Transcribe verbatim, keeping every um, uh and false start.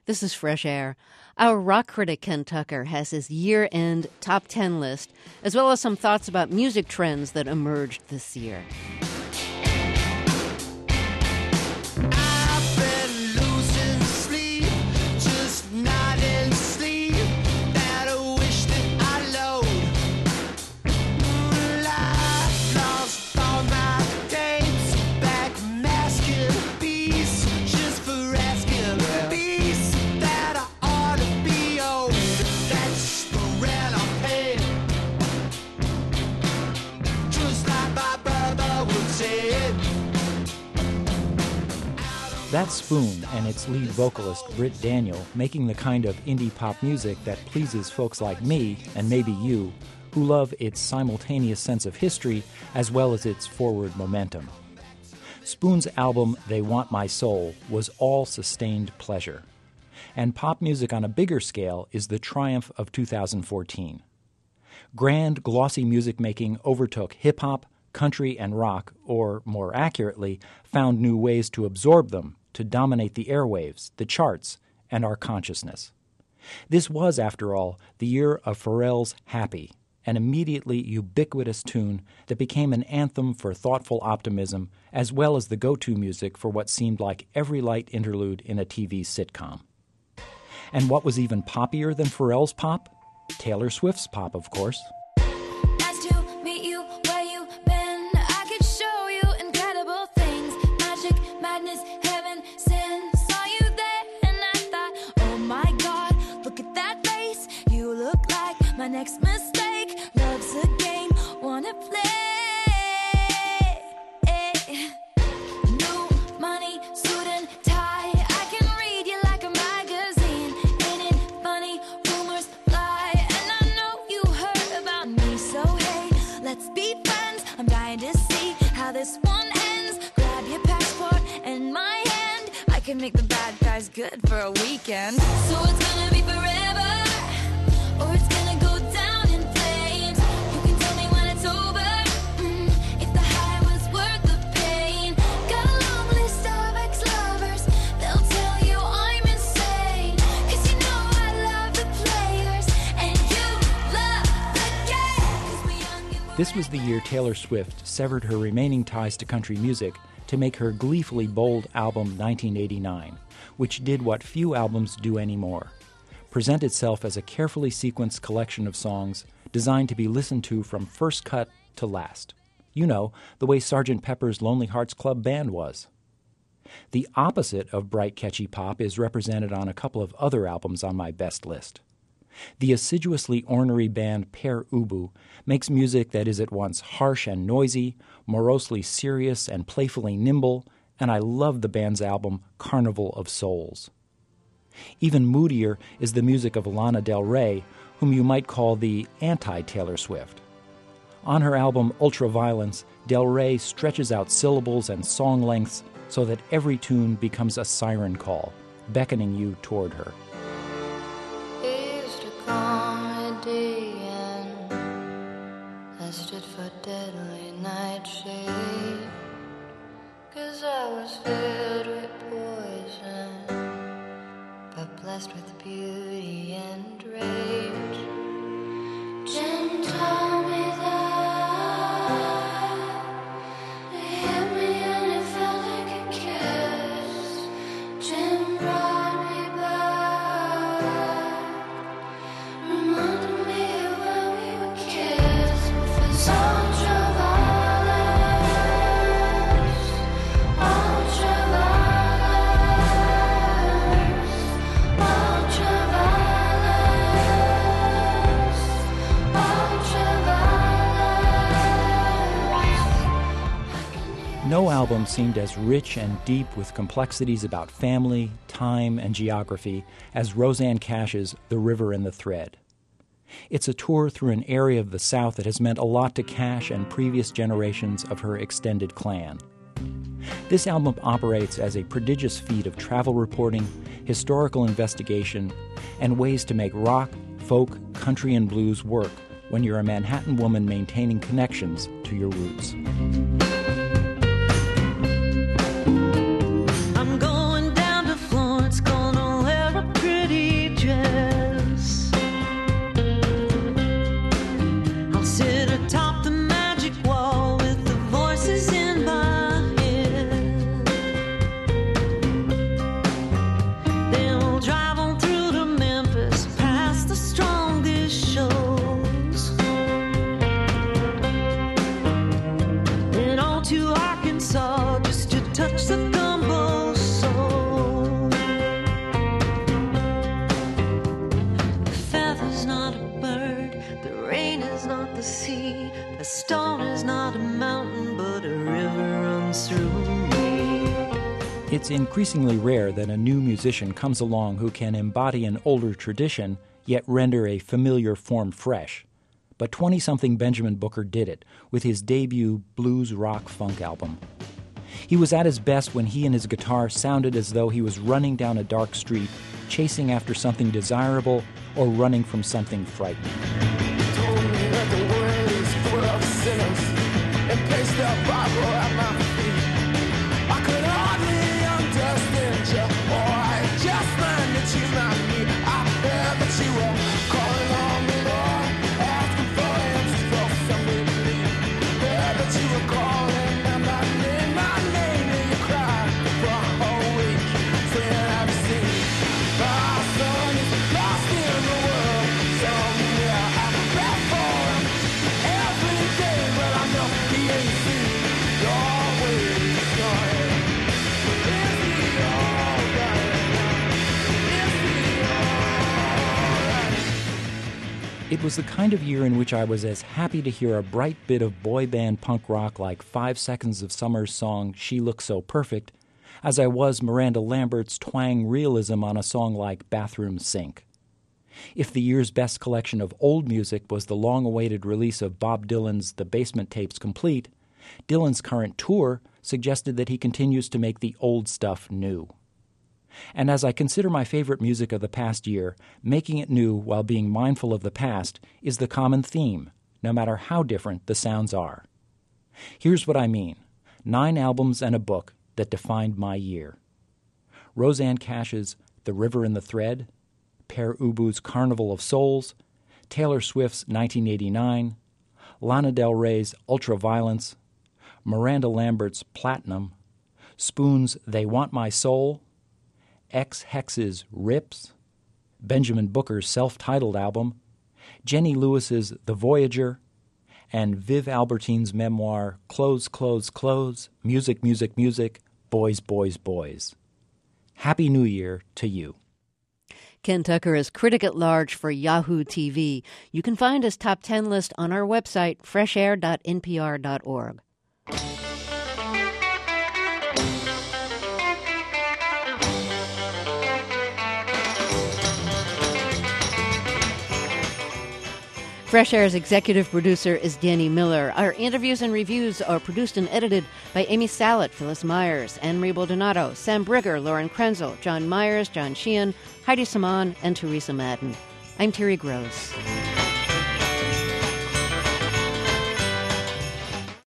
This is Fresh Air. Our rock critic Ken Tucker has his year-end top ten list, as well as some thoughts about music trends that emerged this year. That's Spoon and its lead vocalist, Britt Daniel, making the kind of indie pop music that pleases folks like me, and maybe you, who love its simultaneous sense of history as well as its forward momentum. Spoon's album, They Want My Soul, was all sustained pleasure. And pop music on a bigger scale is the triumph of two thousand fourteen. Grand, glossy music making overtook hip-hop, country, and rock, or, more accurately, found new ways to absorb them, to dominate the airwaves, the charts, and our consciousness. This was, after all, the year of Pharrell's Happy, an immediately ubiquitous tune that became an anthem for thoughtful optimism, as well as the go-to music for what seemed like every light interlude in a T V sitcom. And what was even poppier than Pharrell's pop? Taylor Swift's pop, of course. Nice to meet you, where you been? I could show you incredible things. Magic, madness, heaven, sin. Saw you there and I thought, oh my God, look at that face. You look like my next mistake. Love's a game, wanna play. New money, suit and tie. I can read you like a magazine. Ain't it funny? Rumors fly. And I know you heard about me. So hey, let's be friends. I'm dying to see how this one ends. Grab your passport and my hand. I can make the bad guys good for a weekend. So it's gonna be forever, or it's gonna go down in flames. You can tell me when it's over, mm, if the high was worth the pain. Got a long list of ex-lovers, they'll tell you I'm insane. Cause you know I love the players, and you love the game. 'Cause we young and This was the year Taylor Swift severed her remaining ties to country music to make her gleefully bold album nineteen eighty-nine, which did what few albums do anymore: present itself as a carefully sequenced collection of songs designed to be listened to from first cut to last. You know, the way Sergeant Pepper's Lonely Hearts Club Band was. The opposite of bright, catchy pop is represented on a couple of other albums on my best list. The assiduously ornery band Pere Ubu makes music that is at once harsh and noisy, morosely serious and playfully nimble, and I love the band's album Carnival of Souls. Even moodier is the music of Lana Del Rey, whom you might call the anti-Taylor Swift. On her album Ultraviolence, Del Rey stretches out syllables and song lengths so that every tune becomes a siren call, beckoning you toward her. He used to call me D N. I stood for deadly nightshade. 'Cause I was filled with poison, but blessed with beauty and rage. Jim told me that he hit me and it felt like a kiss. Jim brought me back, reminded me of when we were kids. It's ultraviolence, ultraviolence, No album seemed as rich and deep with complexities about family, time, and geography as Rosanne Cash's The River and the Thread. It's a tour through an area of the South that has meant a lot to Cash and previous generations of her extended clan. This album operates as a prodigious feat of travel reporting, historical investigation, and ways to make rock, folk, country, and blues work when you're a Manhattan woman maintaining connections to your roots. I'm going down to Florence, gonna wear a It's increasingly rare that a new musician comes along who can embody an older tradition, yet render a familiar form fresh. But twenty-something Benjamin Booker did it with his debut blues rock funk album. He was at his best when he and his guitar sounded as though he was running down a dark street, chasing after something desirable or running from something frightening. Told me that the world is full of sinners and placed a Bible at my feet. I could hardly understand you, or I just learned that you not me. I heard that you were calling on the Lord, asking for answers for some relief. Heard that you were calling on my name, my name, and you cried for a whole week. Saying I've seen our son is lost in the world somewhere. I pray for him every day, but I know he ain't seen your ways. Is he all right? Is he all right? It was the kind of year in which I was as happy to hear a bright bit of boy band punk rock like Five Seconds of Summer's song She Looks So Perfect as I was Miranda Lambert's twang realism on a song like Bathroom Sink. If the year's best collection of old music was the long-awaited release of Bob Dylan's The Basement Tapes Complete, Dylan's current tour suggested that he continues to make the old stuff new. And as I consider my favorite music of the past year, making it new while being mindful of the past is the common theme, no matter how different the sounds are. Here's what I mean. Nine albums and a book that defined my year. Rosanne Cash's The River and the Thread, Pere Ubu's Carnival of Souls, Taylor Swift's nineteen eighty-nine, Lana Del Rey's Ultraviolence, Miranda Lambert's Platinum, Spoon's They Want My Soul, X Hex's Rips, Benjamin Booker's self-titled album, Jenny Lewis's The Voyager, and Viv Albertine's memoir Clothes, Clothes, Clothes, Music, Music, Music, Boys, Boys, Boys. Happy New Year to you. Ken Tucker is critic at large for Yahoo T V. You can find his top ten list on our website, fresh air dot n p r dot org. Fresh Air's executive producer is Danny Miller. Our interviews and reviews are produced and edited by Amy Salet, Phyllis Myers, Anne-Marie Baldonado, Sam Brigger, Lauren Krenzel, John Myers, John Sheehan, Heidi Saman, and Teresa Madden. I'm Terry Gross.